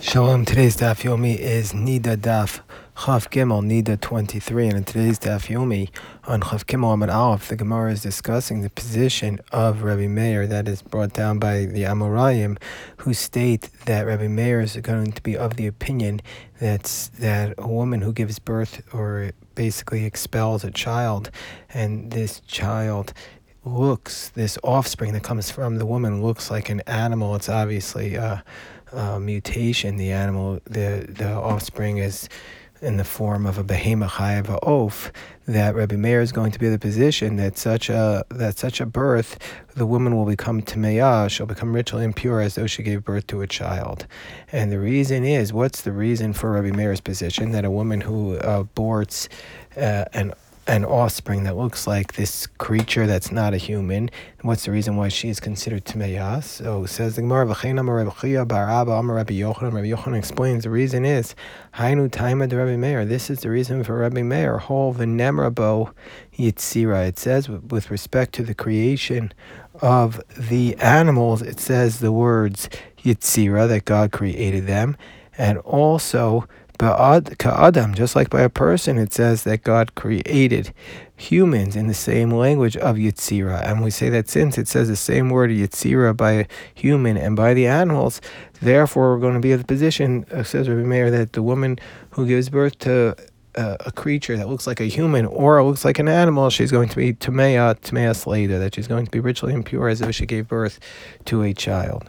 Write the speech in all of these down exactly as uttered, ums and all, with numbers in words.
Shalom. Today's Daf Yomi is Nida Daf Chav Gimel Nida twenty-three, and in today's Daf Yomi on Chav Gimel Amud Aleph, the Gemara is discussing the position of Rabbi Meir that is brought down by the Amoraim, who state that Rabbi Meir is going to be of the opinion that's that a woman who gives birth or basically expels a child, and this child looks, this offspring that comes from the woman looks like an animal. It's obviously uh, uh, mutation. The animal, the the offspring is in the form of a behemoth chayav oaf. That Rabbi Meir is going to be in the position that such a that such a birth, the woman will become tameya, she'll become ritually impure as though she gave birth to a child. And the reason is, what's the reason for Rabbi Meir's position that a woman who uh, aborts uh, an an offspring that looks like this creature that's not a human? What's the reason why she is considered Tameya? So says the Gemara, V'chein amar Rabbi Chiya bar Abba amar Rabbi Yochanan. Rabbi Yochanan explains the reason is Hainu Taima de Rabbi Meir. This is the reason for Rabbi Meir. Whole v'nemrabo yitzira. It says with respect to the creation of the animals, it says the words yitzira, that God created them, and also Ba'ad ka'adam, just like by a person, it says that God created humans in the same language of Yitzira. And we say that since it says the same word Yitzira by a human and by the animals, therefore we're going to be in the position, uh, says Rabbi Meir, that the woman who gives birth to uh, a creature that looks like a human or looks like an animal, she's going to be Tameya, Tameya Slater, that she's going to be ritually impure as though she gave birth to a child.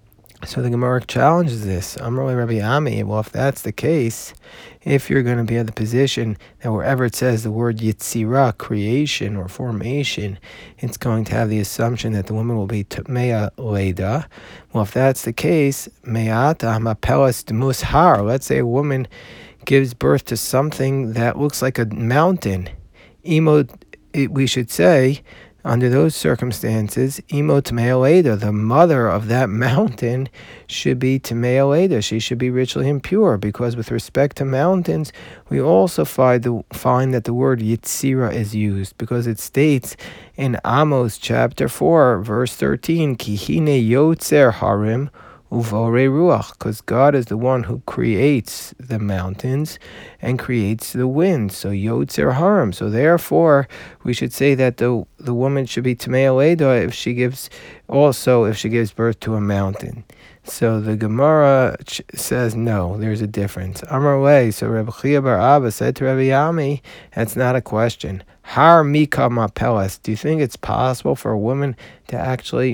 So the Gemara challenges this. Amrullah Rabbi Ami. Well, if that's the case, if you're going to be in the position that wherever it says the word yitzira, creation or formation, it's going to have the assumption that the woman will be Tmeya Leda. Well, if that's the case, Me'ata Mapelas Mushar. Let's say a woman gives birth to something that looks like a mountain. Imo, it, we should say, under those circumstances, Imo Tmeya Leda, the mother of that mountain, should be Tmeya Leda. She should be ritually impure, because with respect to mountains, we also find the find that the word Yitzira is used, because it states in Amos chapter four, verse thirteen, Ki hine yotzer harim uvore ruach, because God is the one who creates the mountains and creates the wind. So yotzer harim. So therefore, we should say that the the woman should be Tameya Leda if she gives also if she gives birth to a mountain. So the Gemara ch- says no, there's a difference. Amar way. So Rabbi Chiya bar Abba said to Rabbi Yami, that's not a question. Har mika mapelas. Do you think it's possible for a woman to actually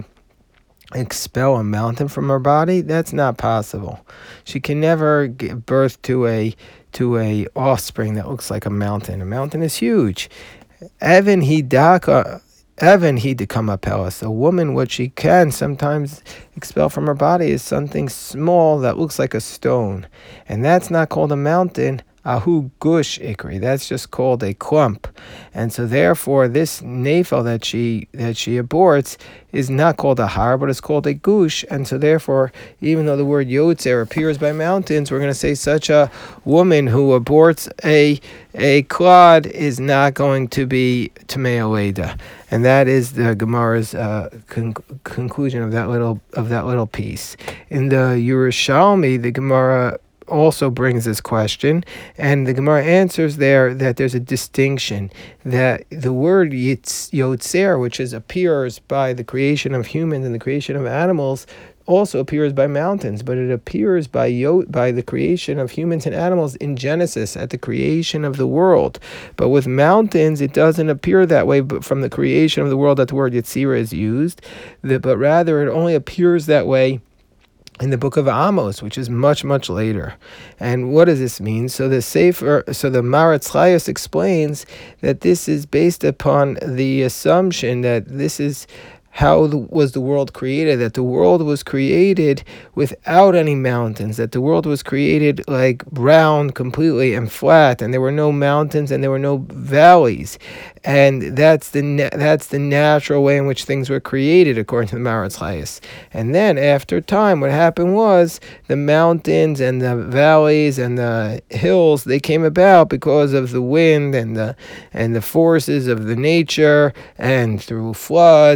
expel a mountain from her body? That's not possible. She can never give birth to a to a offspring that looks like a mountain. A mountain is huge. Evan hidaka, Evan hidakama pelas. A woman, what she can sometimes expel from her body is something small that looks like a stone, and that's not called a mountain. Ahu gush ikri. That's just called a clump, and so therefore this nafel that she that she aborts is not called a har, but it's called a gush. And so therefore, even though the word yotzer appears by mountains, we're going to say such a woman who aborts a a clod is not going to be Tameya Leda. And that is the Gemara's uh, con- conclusion of that little of that little piece. In the Yerushalmi, the Gemara also brings this question, and the Gemara answers there that there's a distinction, that the word yitz, yotzer, which is appears by the creation of humans and the creation of animals, also appears by mountains, but it appears by yot, by the creation of humans and animals in Genesis, at the creation of the world. But with mountains, it doesn't appear that way, but from the creation of the world that the word yitzira is used, the, but rather it only appears that way in the book of Amos, which is much, much later. And what does this mean? So the Sefer, so the Maratz Chayos explains that this is based upon the assumption that this is how the, was the world created, that the world was created without any mountains, that the world was created like round completely and flat, and there were no mountains and there were no valleys. And that's the na- that's the natural way in which things were created, according to the Maratz Chayos. And then after time, what happened was the mountains and the valleys and the hills, they came about because of the wind and the and the forces of the nature, and through floods and natural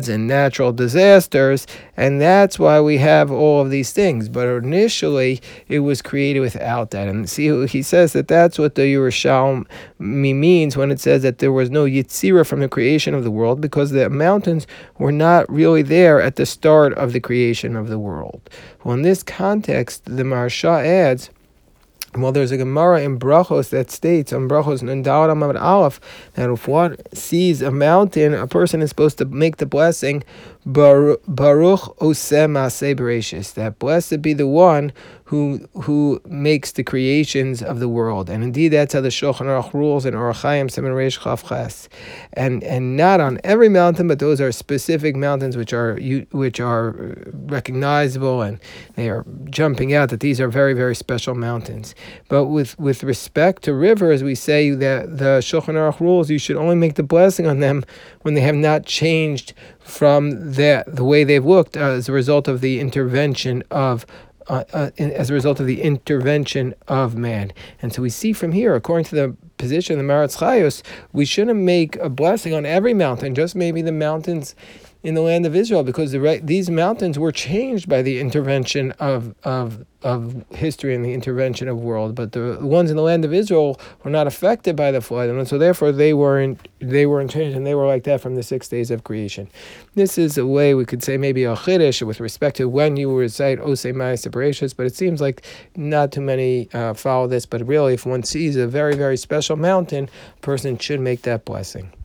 natural disasters, and that's why we have all of these things. But initially, it was created without that. And see, he says that that's what the Yerushalmi means when it says that there was no Yitzira from the creation of the world, because the mountains were not really there at the start of the creation of the world. Well, in this context, the Maharsha adds, well, there's a Gemara in Brachos that states, on Brachos Nundal Amad Aleph, that if one sees a mountain, a person is supposed to make the blessing, Baruch Oseh Maaseh Bereshis, that blessed be the one who who makes the creations of the world. And indeed, that's how the Shulchan Aruch rules in Orach Chaim Siman Reish Chaf Ches. And and not on every mountain, but those are specific mountains which are which are recognizable, and they are jumping out that these are very, very special mountains. But with, with respect to rivers, we say that the Shulchan Aruch rules you should only make the blessing on them when they have not changed from the, the way they've looked as a result of the intervention of Uh, uh, in, as a result of the intervention of man. And so we see from here, according to the position of the Maharatz Chayos, we shouldn't make a blessing on every mountain, just maybe the mountains in the land of Israel, because the right, these mountains were changed by the intervention of of of history and the intervention of world, but the ones in the land of Israel were not affected by the flood, and so therefore they weren't they weren't changed, and they were like that from the six days of creation. This is a way we could say maybe a chiddush with respect to when you recite Oseh Maaseh Bereshis, but it seems like not too many uh, follow this. But really, if one sees a very very special mountain, a person should make that blessing.